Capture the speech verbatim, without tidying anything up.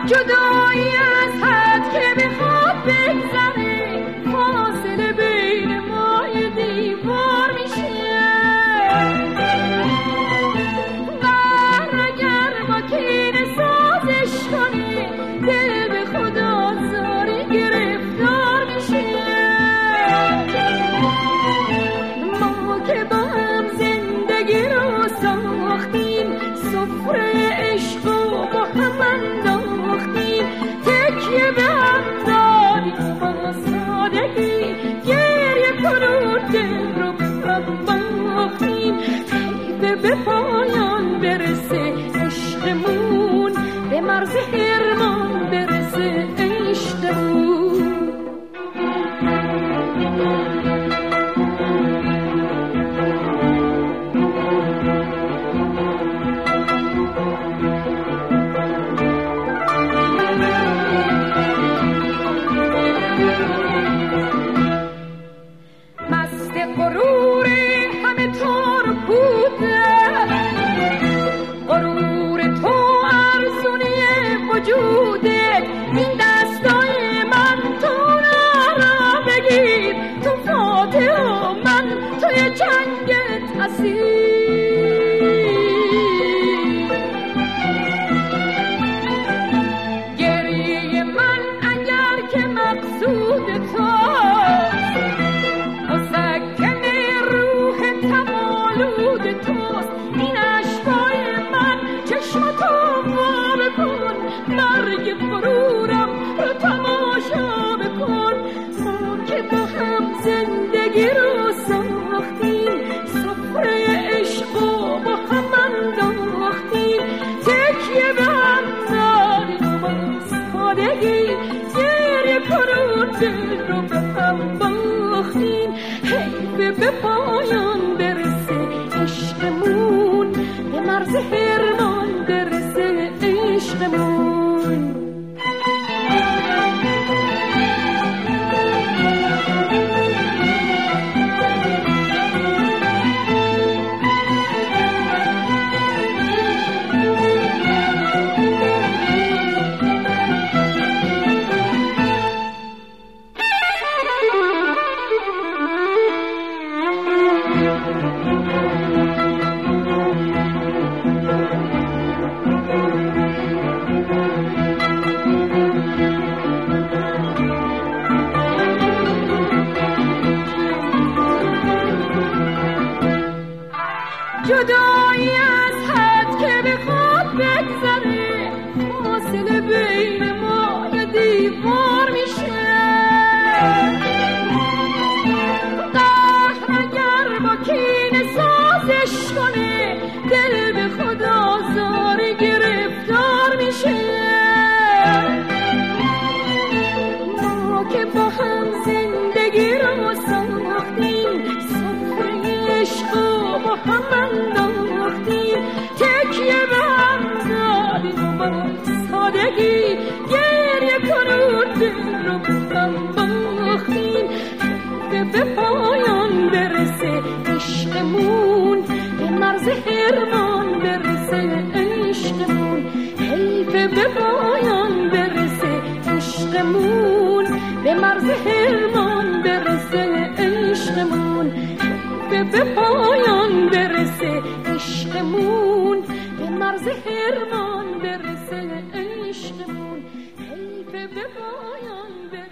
جدایی از حد که بخواد بگذره، فاصله بین ما یه دیوار میشه. قهر اگر با کینه سازش کنه، دل به خدا زاری گرفتار میشه. ما که با هم زندگی رو ساختیم، سفره عشق و با هم انداختیم، تکیه به هم دادیم با سادگی، گریه کنون دل رو به هم باختیم. حیف به پایان برسه عشقمون، به مرز حرمان برسه عشقمون. این دستای من تو را بگیر، تو فاتح و من توی جنگت اسیر. گریه من اگر که مقصود توست، مسکن روح تمالود توست، این اشکای من چشمتو واب کن، مرگ غرورم رو تماشا بکن. ما که با هم زندگی رو ساختیم، سفره عشق و با هم انداختیم، تکیه به هم دادیم با سادگی، گریه کنون دل رو به هم باختیم. حیف به پایان برسه عشقمون، به مرز حرمان برسه عشقمون. جدایی از حد که بخواد بگذره، فاصله بین ما یه دیوار میشه. قهر اگر با کینه سازش کنه، دل به خدا زاری گرفتار میشه. ما که با هم زندگی رو ساختیم، سفره عشق و با هم انداختیم، تکیه به هم دادیم با سادگی، گریه کنون دل رو به هم باختیم. به پایان برسه عشقمون، به مرز حرمان برسه عشقمون. حیف به پایان برسه عشقمون، به مرز حرمان برسه عشقمون. حیف به پایان برسه عشقمون، به مرز حرمان برسه عشقمون. حیف به پایان برسه